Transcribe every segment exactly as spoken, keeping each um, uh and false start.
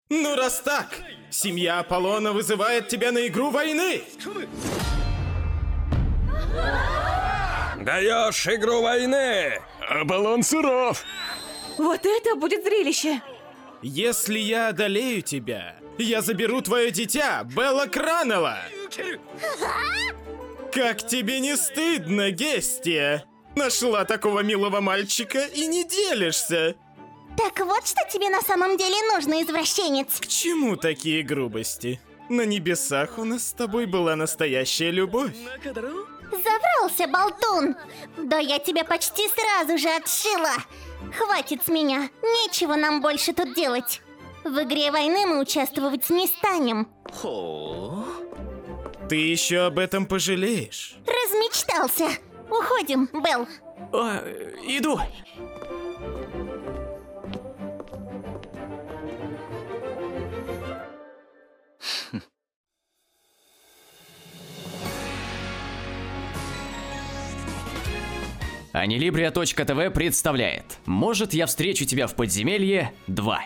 Ну раз так, семья Аполлона вызывает тебя на игру войны! Даешь игру войны! Аполлон суров! Вот это будет зрелище! Если я одолею тебя, я заберу твое дитя, Белла Краннелла! Как тебе не стыдно, Гестия? Нашла такого милого мальчика и не делишься! Так вот, что тебе на самом деле нужно, извращенец! К чему такие грубости? На небесах у нас с тобой была настоящая любовь. Заврался, болтун! Да я тебя почти сразу же отшила! Хватит с меня, нечего нам больше тут делать. В игре войны мы участвовать не станем. Ты еще об этом пожалеешь? Размечтался. Уходим, Белл. А, иду. Анилибрия точка тв представляет «Может, я встречу тебя в подземелье два».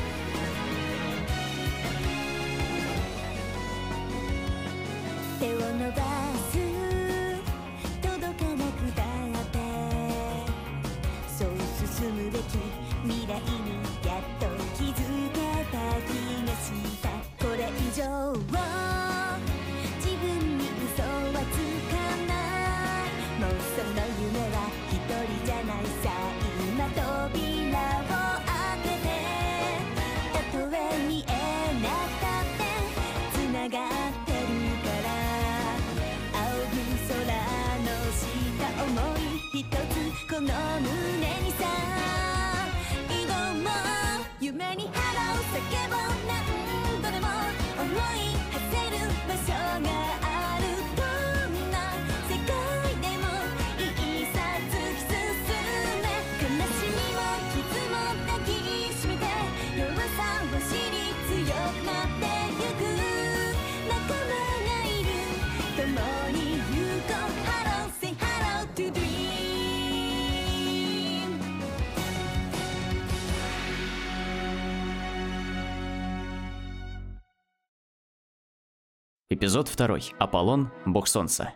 Эпизод второй. Аполлон, бог солнца.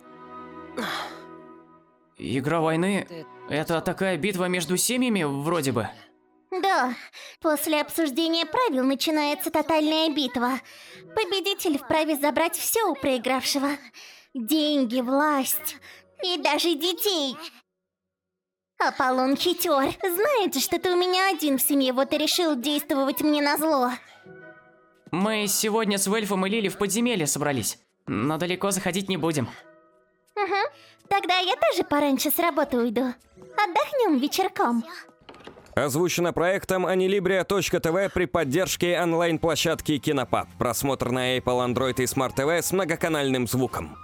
Игра войны – это такая битва между семьями, вроде бы? Да, после обсуждения правил начинается тотальная битва. Победитель вправе забрать все у проигравшего. Деньги, власть и даже детей. Аполлон хитер. Знает же, что ты у меня один в семье, вот и решил действовать мне назло. Мы сегодня с Вельфом и Лили в подземелье собрались, но далеко заходить не будем. Угу, тогда я тоже пораньше с работы уйду. Отдохнем вечерком. Озвучено проектом Анилибрия точка тв при поддержке онлайн-площадки Кинопаб. Просмотр на Apple, Android и Smart ти ви с многоканальным звуком.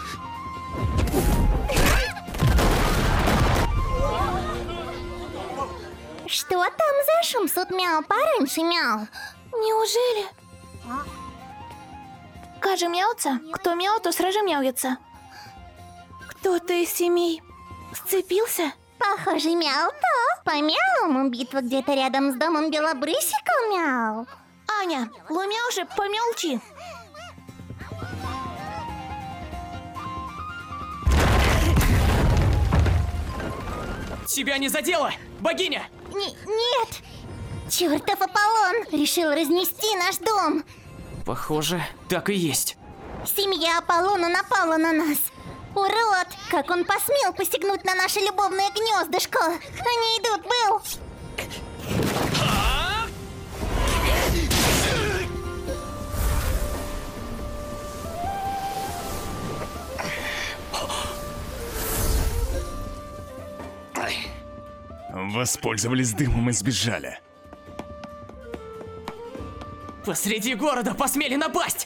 Что там за шум? Суд мяу пораньше мяу. Неужели? Каже мяуца, кто мяу, то сразу мяуется. Кто-то из семей сцепился? Похоже, мяу-то. По мяу, битва где-то рядом с домом Белобрысика, мяу. Аня, лумяуши, помолчи. Тебя не задело, богиня! Н нет! Чертов Аполлон решил разнести наш дом. Похоже, так и есть. Семья Аполлона напала на нас. Урод! Как он посмел посягнуть на наше любовное гнездышко! Они идут, Белл! Воспользовались дымом и сбежали. Посреди города посмели напасть!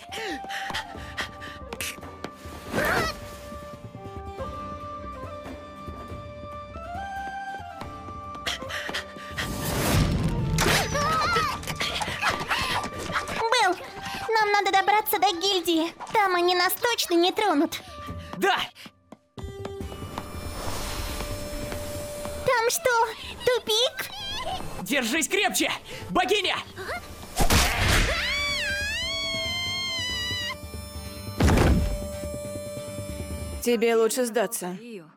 Белл, нам надо добраться до гильдии. Там они нас точно не тронут. Да! Там что, тупик? Держись крепче, богиня! Тебе лучше сдаться.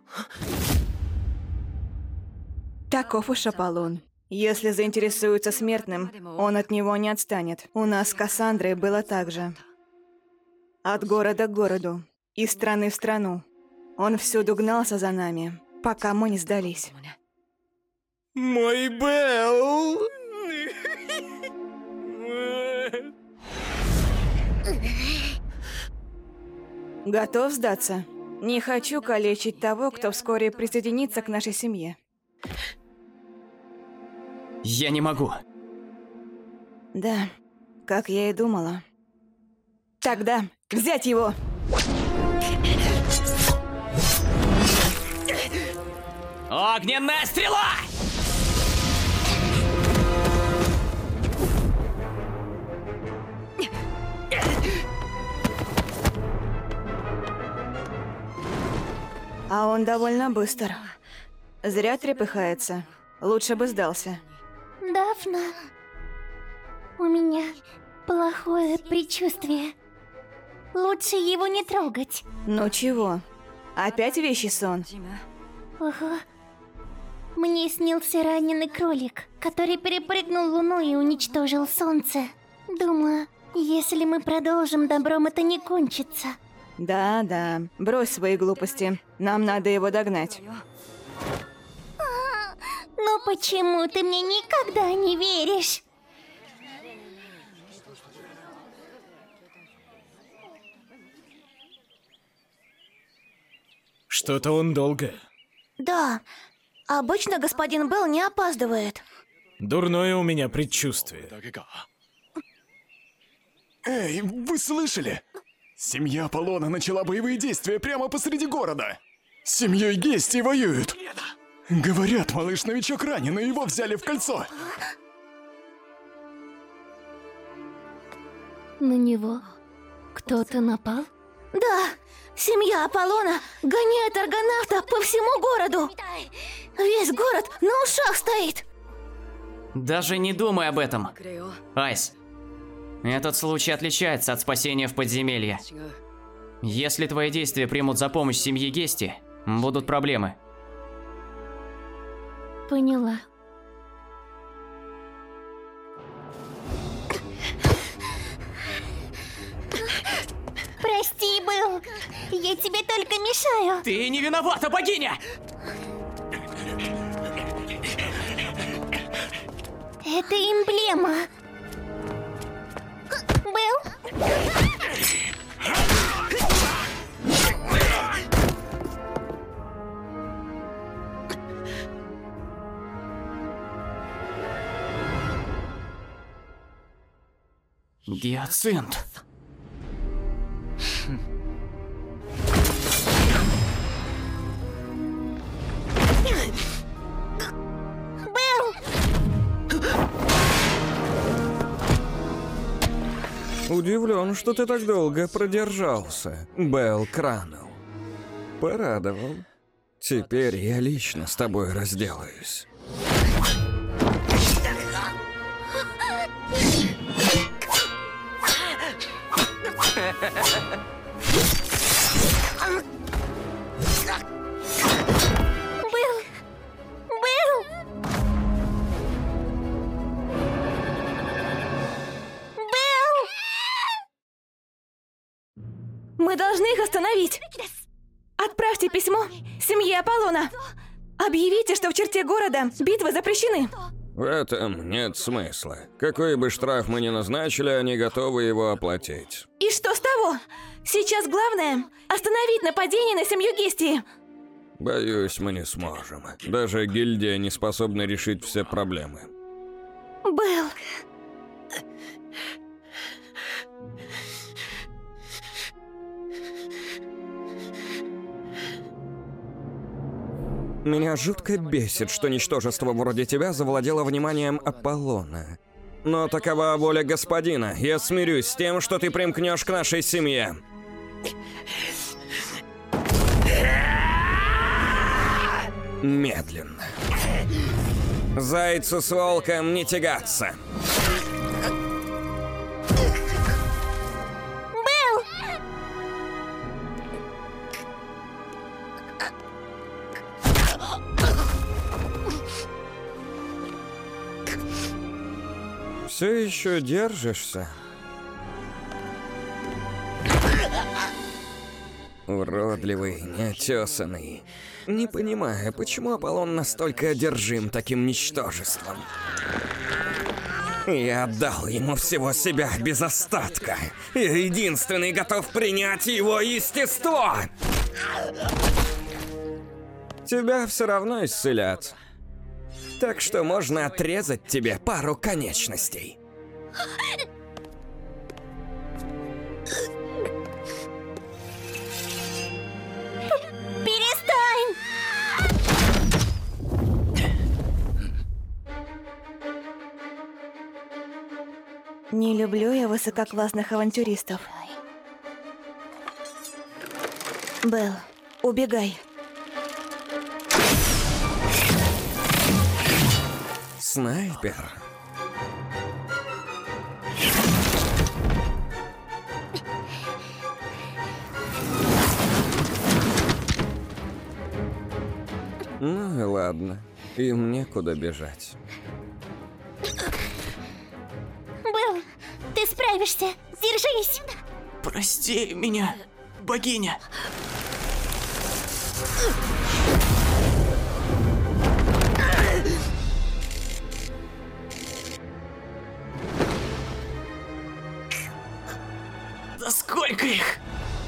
Таков уж Аполлон. Если заинтересуется смертным, он от него не отстанет. У нас с Кассандрой было так же. От города к городу, из страны в страну. Он всюду гнался за нами, пока мы не сдались. Мой Белл! Готов сдаться? Не хочу калечить того, кто вскоре присоединится к нашей семье. Я не могу. Да, как я и думала. Тогда взять его! Огненная стрела! А он довольно быстр. Зря трепыхается. Лучше бы сдался. Дафна, у меня плохое предчувствие. Лучше его не трогать. Ну чего? Опять вещий сон? Ого. Мне снился раненый кролик, который перепрыгнул луну и уничтожил солнце. Думаю, если мы продолжим, добром это не кончится. Да-да, брось свои глупости. Нам надо его догнать. Ну почему ты мне никогда не веришь? Что-то он долго. Да, обычно господин Белл не опаздывает. Дурное у меня предчувствие. Эй, вы слышали? Семья Аполлона начала боевые действия прямо посреди города. С семьей Гестии воюют. Говорят, малыш-новичок ранен, и его взяли в кольцо. На него кто-то напал? Да, семья Аполлона гоняет аргонавта по всему городу. Весь город на ушах стоит. Даже не думай об этом. Айс, этот случай отличается от спасения в подземелье. Если твои действия примут за помощь семье Гести, будут проблемы. Поняла. Прости, Белл. Я тебе только мешаю. Ты не виновата, богиня! Это эмблема. Белл? Гиацинт. Удивлен, что ты так долго продержался, Белл Кранел. Порадовал. Теперь я лично с тобой разделаюсь. Белл! Белл! Белл! Мы должны их остановить. Отправьте письмо семье Аполлона. Объявите, что в черте города битвы запрещены. В этом нет смысла. Какой бы штраф мы ни назначили, они готовы его оплатить. И что с того? Сейчас главное – остановить нападение на семью Гестии. Боюсь, мы не сможем. Даже гильдия не способна решить все проблемы. Белл. Меня жутко бесит, что ничтожество вроде тебя завладело вниманием Аполлона. Но такова воля господина. Я смирюсь с тем, что ты примкнешь к нашей семье. Медленно. Зайцу с волком не тягаться. Все еще держишься? Уродливый, неотесанный. Не понимаю, почему Аполлон настолько одержим таким ничтожеством. Я отдал ему всего себя без остатка. Я единственный готов принять его естество. Тебя все равно исцелят. Так что можно отрезать тебе пару конечностей. Перестань! Не люблю я высококлассных авантюристов. Белл, убегай. Снайпер. Ну и ладно. Им некуда бежать. Белл, ты справишься. Держись. Прости меня, богиня. Да сколько их?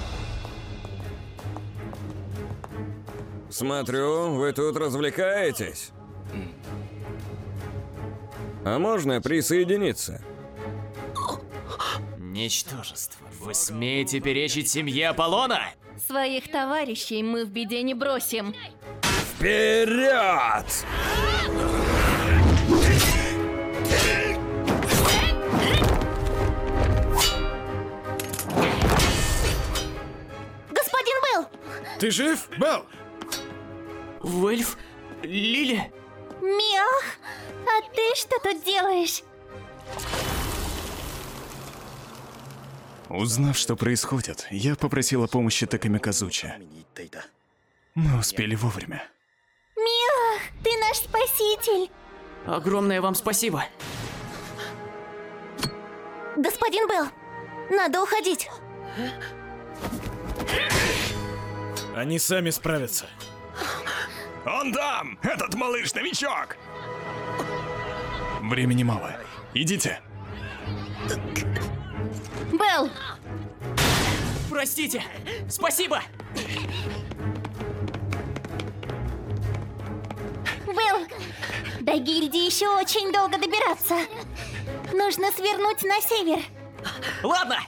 Смотрю, вы тут развлекаетесь. А можно присоединиться? Ничтожество. Вы смеете перечить семье Аполлона? Своих товарищей мы в беде не бросим. Вперед! Господин Белл! Ты жив, Белл? Вельф? Лили? Миах, а ты что тут делаешь? Узнав, что происходит, я попросил о помощи Таками Казучи. Мы успели вовремя. Миах, ты наш спаситель! Огромное вам спасибо. Господин Белл, надо уходить. Они сами справятся. Он там! Этот малыш-новичок! Времени мало. Идите. Белл! Простите. Спасибо. Белл, до гильдии еще очень долго добираться. Нужно свернуть на север. Ладно.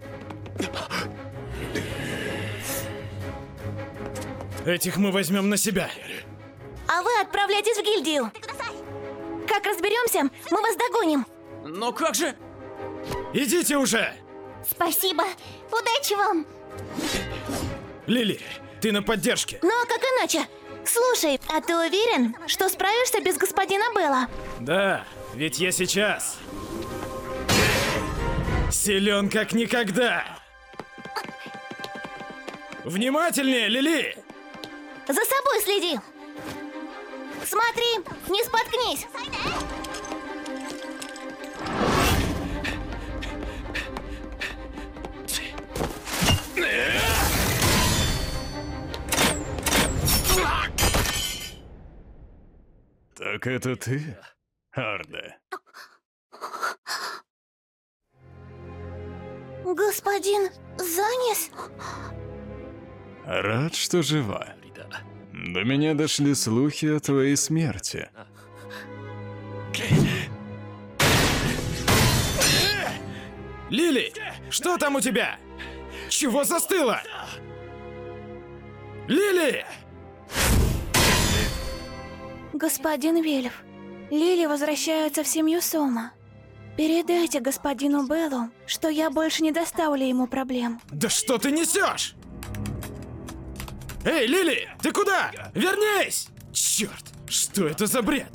Этих мы возьмем на себя. А вы отправляйтесь в гильдию. Как разберемся, мы вас догоним. Но как же? Идите уже! Спасибо. Удачи вам. Лили, ты на поддержке. Ну а как иначе? Слушай, а ты уверен, что справишься без господина Белла? Да, ведь я сейчас силен как никогда. Внимательнее, Лили! За собой следи. Смотри, не споткнись. Так это ты, Арда? Господин Занис? Рад, что жива. До меня дошли слухи о твоей смерти. Лили, что там у тебя? Чего застыла? Лили! Господин Вельф, Лили возвращается в семью Сома. Передайте господину Беллу, что я больше не доставлю ему проблем. Да что ты несешь? Эй, Лили, ты куда? Вернись! Черт, что это за бред?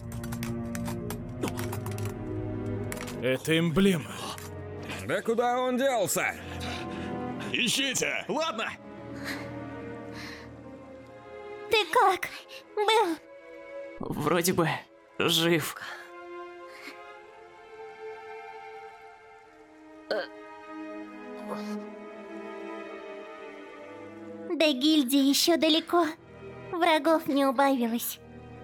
Это эмблема. Да куда он делся? Ищите! Ладно. Ты как, Белл? Вроде бы жив. До гильдии еще далеко. Врагов не убавилось.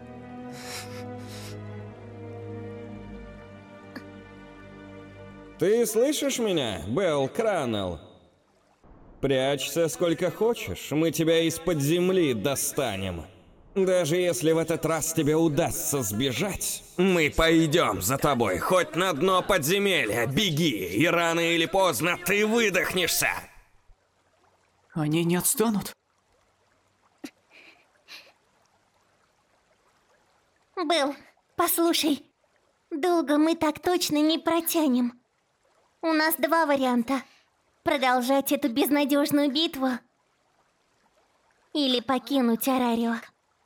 Ты слышишь меня, Белл Кранел? Прячься сколько хочешь, мы тебя из-под земли достанем. Даже если в этот раз тебе удастся сбежать, мы пойдем за тобой хоть на дно подземелья. Беги, и рано или поздно ты выдохнешься. Они не отстанут? Белл, послушай. Долго мы так точно не протянем. У нас два варианта. Продолжать эту безнадежную битву или покинуть Арарио.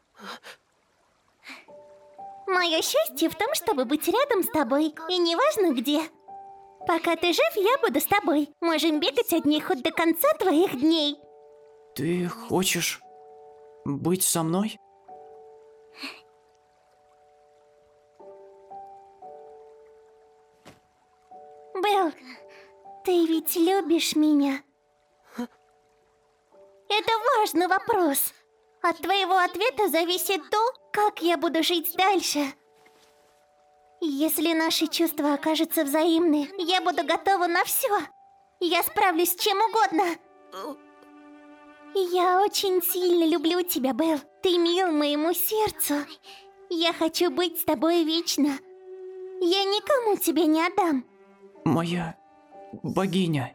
Мое счастье в том, чтобы быть рядом с тобой, и неважно где. Пока ты жив, я буду с тобой. Можем бегать одни хоть до конца твоих дней. Ты хочешь быть со мной? Белл, ты ведь любишь меня? Это важный вопрос. От твоего ответа зависит то, как я буду жить дальше. Если наши чувства окажутся взаимны, я буду готова на все. Я справлюсь с чем угодно. Я очень сильно люблю тебя, Белл. Ты мил моему сердцу. Я хочу быть с тобой вечно. Я никому тебя не отдам. Моя богиня.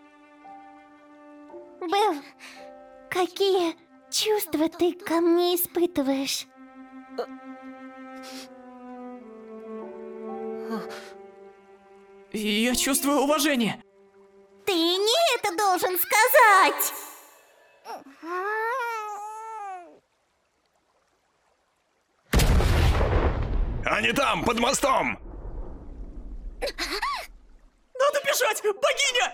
Белл, какие чувства ты ко мне испытываешь? Я чувствую уважение. Ты не это должен сказать! Они там, под мостом! Надо бежать, богиня!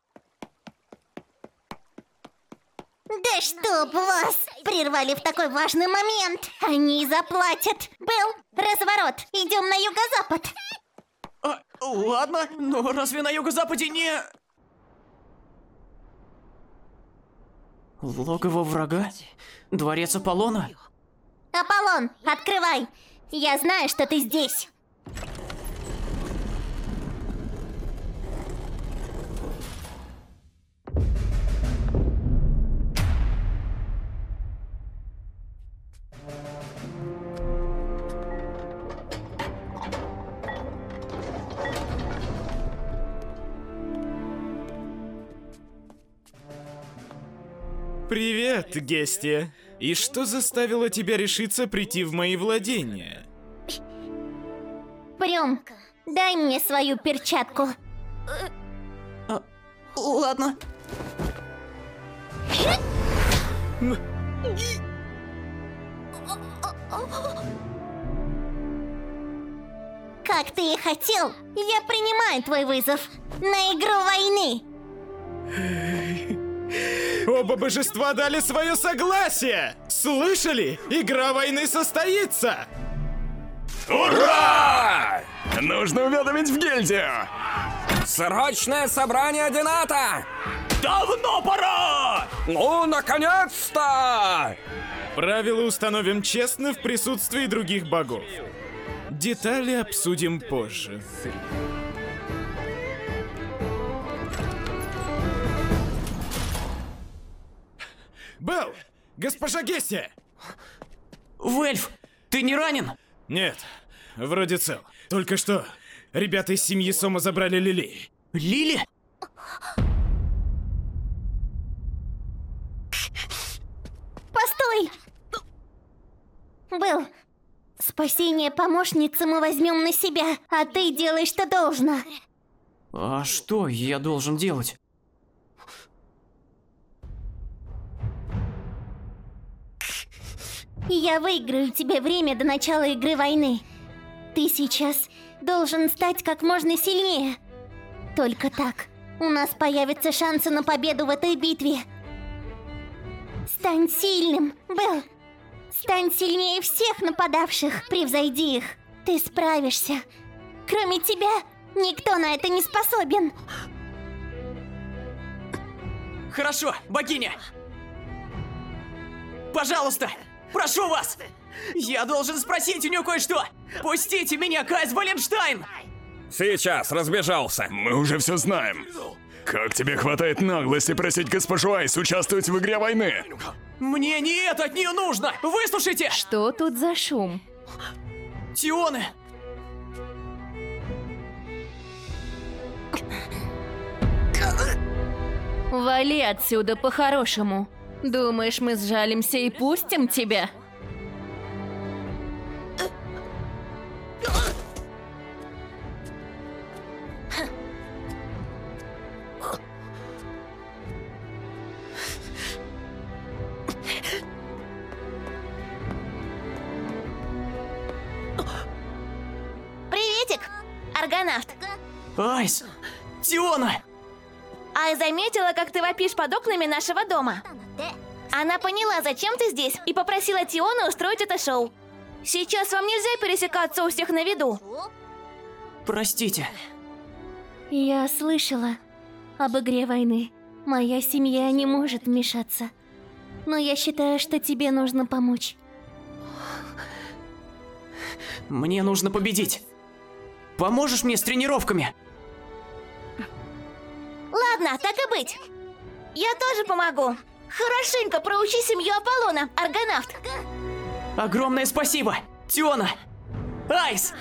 Да чтоб вас! Прервали в такой важный момент! Они заплатят! Белл, разворот! Идем на юго-запад! А, ладно, но разве на юго-западе не... Логово врага? Дворец Аполлона? Аполлон, открывай! Я знаю, что ты здесь! Привет, Гестия. И что заставило тебя решиться прийти в мои владения? Прям, дай мне свою перчатку. А, ладно. Как ты и хотел, я принимаю твой вызов на игру войны. Оба божества дали свое согласие! Слышали? Игра войны состоится! Ура! Нужно уведомить в гильдию! Срочное собрание Дената! Давно пора! Ну, наконец-то! Правила установим честно в присутствии других богов. Детали обсудим позже. Белл! Госпожа Гестия! Вельф, ты не ранен? Нет, вроде цел. Только что ребята из семьи Сома забрали Лили. Лили? Постой! Белл, спасение помощницы мы возьмем на себя, а ты делай, что должно. А что я должен делать? Я выиграю тебе время до начала игры войны. Ты сейчас должен стать как можно сильнее. Только так у нас появятся шансы на победу в этой битве. Стань сильным, Белл. Стань сильнее всех нападавших. Превзойди их. Ты справишься. Кроме тебя, никто на это не способен. Хорошо, богиня! Пожалуйста, прошу вас! Я должен спросить у нее кое-что! Пустите меня, Кайс Валенштайн! Сейчас разбежался. Мы уже все знаем. Как тебе хватает наглости просить госпожу Айс участвовать в игре войны? Мне не это от нее нужно! Выслушайте! Что тут за шум? Тионе! Вали отсюда по-хорошему. Думаешь, мы сжалимся и пустим тебя? Приветик, аргонавт. Айс! Тиона! А заметила, как ты вопишь под окнами нашего дома? Она поняла, зачем ты здесь, и попросила Тиону устроить это шоу. Сейчас вам нельзя пересекаться у всех на виду. Простите. Я слышала об игре войны. Моя семья не может вмешаться. Но я считаю, что тебе нужно помочь. Мне нужно победить. Поможешь мне с тренировками? Ладно, так и быть. Я тоже помогу. Хорошенько проучи семью Аполлона, аргонавт. Огромное спасибо, Тиона! Айс!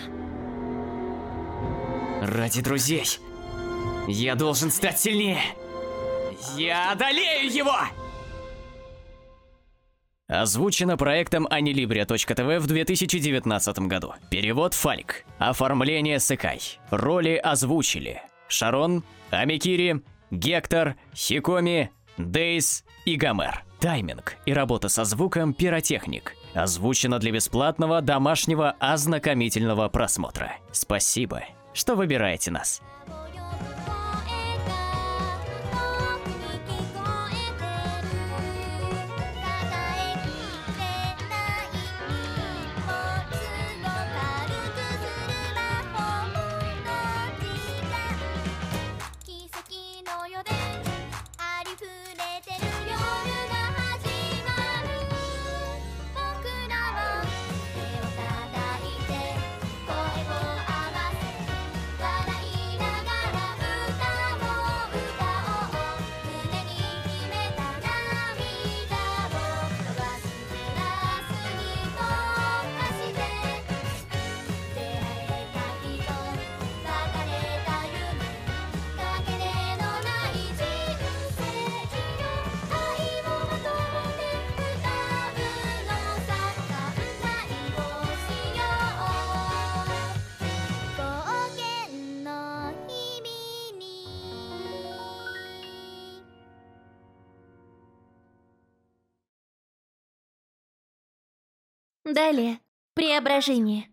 Ради друзей. Я должен стать сильнее. Я одолею его! Озвучено проектом анилибрия точка тэ вэ в две тысячи девятнадцатом году. Перевод Фалик. Оформление Сэкай. Роли озвучили Шарон, Амикири, Гектор, Хикоми, Дейс и Гомер. Тайминг и работа со звуком пиротехник. Озвучено для бесплатного домашнего ознакомительного просмотра. Спасибо, что выбираете нас. Далее. Преображение.